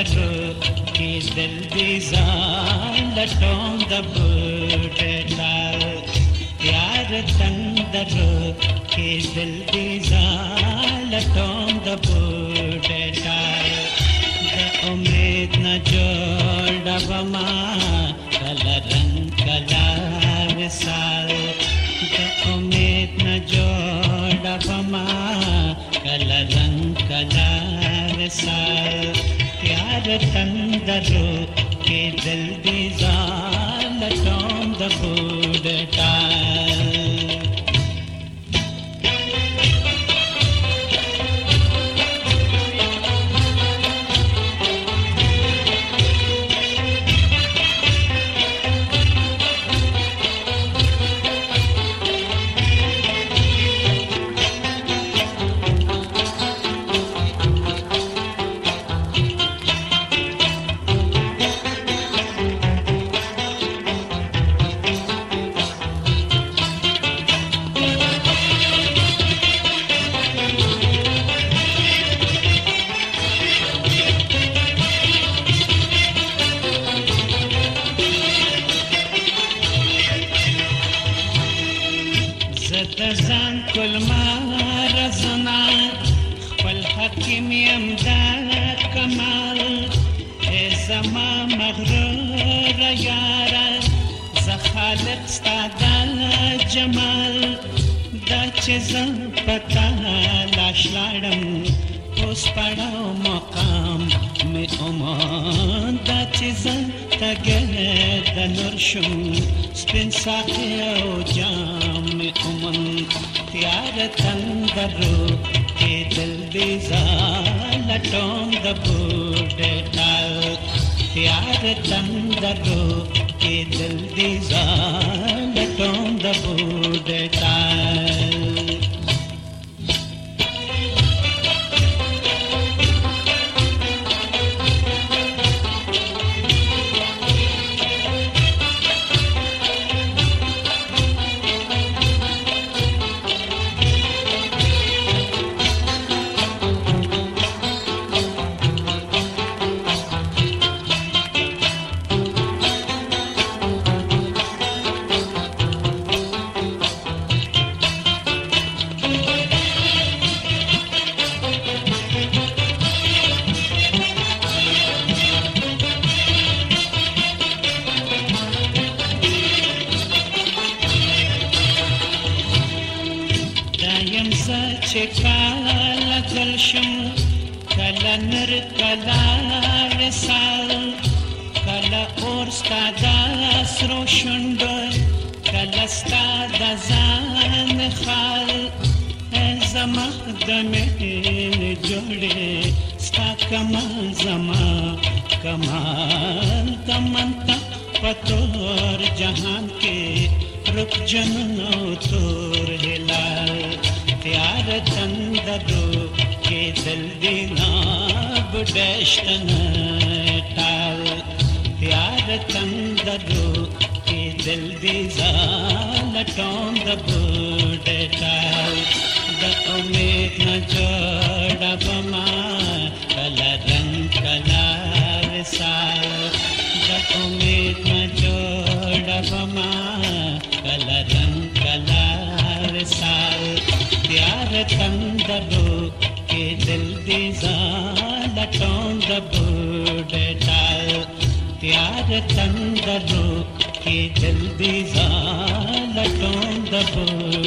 तंदरो के दिल दीज़ान लटों द बूढ़ा प्यार तंदरो के दिल दीज़ान लटों द बूढ़ा द उम्मीद न जोड़ बमा कला रंग कला विसाल द उम्मीद न जोड़ बमा कला रंग कला विसाल प्यार तंदरो के दिल दीज़ान लटों द बूढ़ा زان کل مار زنا خپل حکیم امداد کمال ای زما مغرور یارا ز خالق ستا جمال دا چې زه پتا لاش لاړم اوس پړاو مقام می عمان دا چې زه تګه د نور شم سپین ساقي او جام می عمان प्यार तंदरो के दिल दीज़ान लटों द बूढ़ा प्यार तंदरो के दिल दीज़ान लटों द बूढ़ा چې کاله ګلشم کله نر کله وصال کله اور ستا د سرو شونډو کله ستا د ځان خال زما د مینې جوړې ستا کمال زما کمال کمنته په تور جهان کې رک جنون او تور هلال प्यार तंदरो के दिल दीना बुडश्तन टाल प्यार तंदरो के दिल दीजा लटों द बूढ़ा द उम्मीद न जोड़ा बमा कला रंग कला विसाल द उम्मीद न जोड़ा बमा कला रंग कला विसाल प्यार तंदरो के दिल दीज़ान लटों द बूढ़ा प्यार तंदरो के दिल दीज़ान लटों द बूढ़ा